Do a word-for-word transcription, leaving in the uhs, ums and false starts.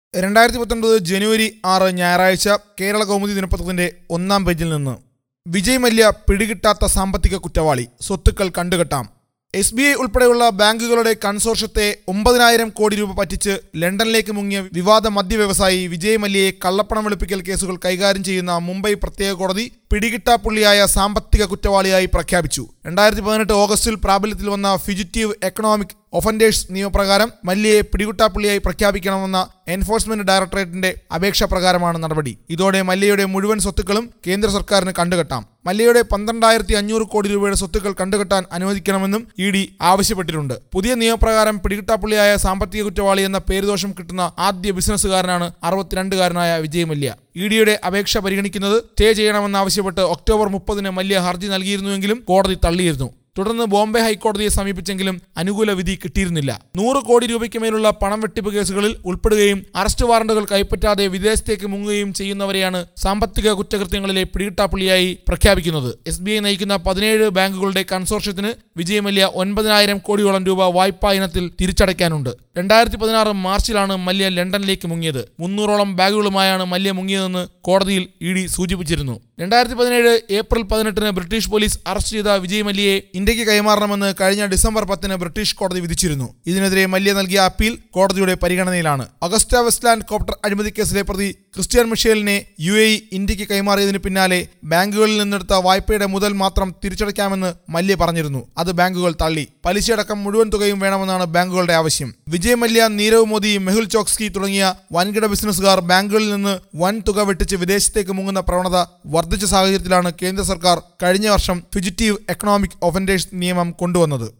രണ്ടായിരത്തി പത്തൊൻപത് ജനുവരി ആറ് ഞായറാഴ്ച കേരള കൗമുദി ദിനപത്രത്തിന്റെ ഒന്നാം പേജിൽ നിന്ന് വിജയ് മല്യ പിടികിട്ടാത്ത സാമ്പത്തിക കുറ്റവാളി, സ്വത്തുക്കൾ കണ്ടുകെട്ടാം. എസ് ബി ഐ ഉൾപ്പെടെയുള്ള ബാങ്കുകളുടെ കൺസോർഷ്യത്തെ ഒമ്പതിനായിരം കോടി രൂപ പറ്റിച്ച് ലണ്ടനിലേക്ക് മുങ്ങിയ വിവാദ മദ്യ വ്യവസായി വിജയ് മല്യയെ കള്ളപ്പണം വെളുപ്പിക്കൽ കേസുകൾ കൈകാര്യം ചെയ്യുന്ന മുംബൈ പ്രത്യേക കോടതി പിടികിട്ടാപ്പുള്ളിയായ സാമ്പത്തിക കുറ്റവാളിയായി പ്രഖ്യാപിച്ചു. രണ്ടായിരത്തി പതിനെട്ട് ഓഗസ്റ്റിൽ പ്രാബല്യത്തിൽ വന്ന ഫ്യൂജിറ്റീവ് എക്കണോമിക് ഒഫൻഡേഴ്സ് നിയമപ്രകാരം മല്യയെ പിടികിട്ടാപ്പുള്ളിയായി പ്രഖ്യാപിക്കണമെന്ന എൻഫോഴ്സ്മെന്റ് ഡയറക്ടറേറ്റിന്റെ അപേക്ഷ പ്രകാരമാണ് നടപടി. ഇതോടെ മല്യയുടെ മുഴുവൻ സ്വത്തുക്കളും കേന്ദ്ര സർക്കാരിന് കണ്ടുകെട്ടാം. മല്യയുടെ പന്ത്രണ്ടായിരത്തി അഞ്ഞൂറ് കോടി രൂപയുടെ സ്വത്തുക്കൾ കണ്ടുകെട്ടാൻ അനുവദിക്കണമെന്നും ഇ ഡി ആവശ്യപ്പെട്ടിട്ടുണ്ട്. പുതിയ നിയമപ്രകാരം പിടികിട്ടാപ്പുള്ളിയായ സാമ്പത്തിക കുറ്റവാളി എന്ന പേരുദോഷം കിട്ടുന്ന ആദ്യ ബിസിനസ്സുകാരനാണ് അറുപത്തിരണ്ടുകാരനായ വിജയ് മല്യ. ഇ ഡിയുടെ അപേക്ഷ പരിഗണിക്കുന്നത് സ്റ്റേ ചെയ്യണമെന്നാവശ്യപ്പെട്ട് ഒക്ടോബർ മുപ്പതിന് മല്യ ഹർജി നൽകിയിരുന്നുവെങ്കിലും കോടതി തള്ളിയിരുന്നു. തുടർന്ന് ബോംബെ ഹൈക്കോടതിയെ സമീപിച്ചെങ്കിലും അനുകൂല വിധി കിട്ടിയിരുന്നില്ല. നൂറ് കോടി രൂപയ്ക്ക് മേലുള്ള പണം വെട്ടിപ്പ് കേസുകളിൽ ഉൾപ്പെടുകയും അറസ്റ്റ് വാറണ്ടുകൾ കൈപ്പറ്റാതെ വിദേശത്തേക്ക് മുങ്ങുകയും ചെയ്യുന്നവരെയാണ് സാമ്പത്തിക കുറ്റകൃത്യങ്ങളിലെ പിടികിട്ടാപ്പുള്ളിയായി പ്രഖ്യാപിക്കുന്നത്. എസ് ബി ഐ നയിക്കുന്ന പതിനേഴ് ബാങ്കുകളുടെ കൺസോർഷ്യത്തിന് വിജയ് മല്യ ഒൻപതിനായിരം കോടിയോളം രൂപ വായ്പാ ഇനത്തിൽ തിരിച്ചടയ്ക്കാനുണ്ട്. രണ്ടായിരത്തി പതിനാറ് മാർച്ചിലാണ് മല്യ ലണ്ടനിലേക്ക് മുങ്ങിയത്. മുന്നൂറോളം ബാഗുകളുമായാണ് മല്യ മുങ്ങിയതെന്ന് കോടതിയിൽ ഇ ഡി സൂചിപ്പിച്ചിരുന്നു. രണ്ടായിരത്തി പതിനേഴ് ഏപ്രിൽ പതിനെട്ടിന് ബ്രിട്ടീഷ് പോലീസ് അറസ്റ്റ് ചെയ്ത വിജയ് മല്യയെ ഇന്ത്യക്ക് കൈമാറണമെന്ന് കഴിഞ്ഞ ഡിസംബർ പത്തിന് ബ്രിട്ടീഷ് കോടതി വിധിച്ചിരുന്നു. ഇതിനെതിരെ മല്യ നൽകിയ അപ്പീൽ കോടതിയുടെ പരിഗണനയിലാണ്. അഗസ്റ്റ വെസ്റ്റ്ലാൻഡ് കോപ്റ്റർ അഴിമതി കേസിലെ പ്രതി ക്രിസ്ത്യൻ മിഷേലിനെ യു എ ഇ ഇന്ത്യക്ക് കൈമാറിയതിന് പിന്നാലെ ബാങ്കുകളിൽ നിന്നെടുത്ത വായ്പയുടെ മുതൽ മാത്രം തിരിച്ചടയ്ക്കാമെന്ന് മല്യ പറഞ്ഞിരുന്നു. അത് ബാങ്കുകൾ തള്ളി. പലിശയടക്കം മുഴുവൻ തുകയും വേണമെന്നാണ് ബാങ്കുകളുടെ ആവശ്യം. വിജയ് മല്യ, നീരവ് മോദി, മെഹുൽ ചോക്സ്കി തുടങ്ങിയ വൻകിട ബിസിനസ്സുകാർ ബാങ്കുകളിൽ നിന്ന് വൻ തുക വെട്ടിച്ച് വിദേശത്തേക്ക് മുങ്ങുന്ന പ്രവണത വർദ്ധിച്ച സാഹചര്യത്തിലാണ് കേന്ദ്ര സർക്കാർ കഴിഞ്ഞ വർഷം ഫ്യൂജിറ്റീവ് എക്കണോമിക് ഒഫൻഡേഴ്സ് നിയമം കൊണ്ടുവന്നത്.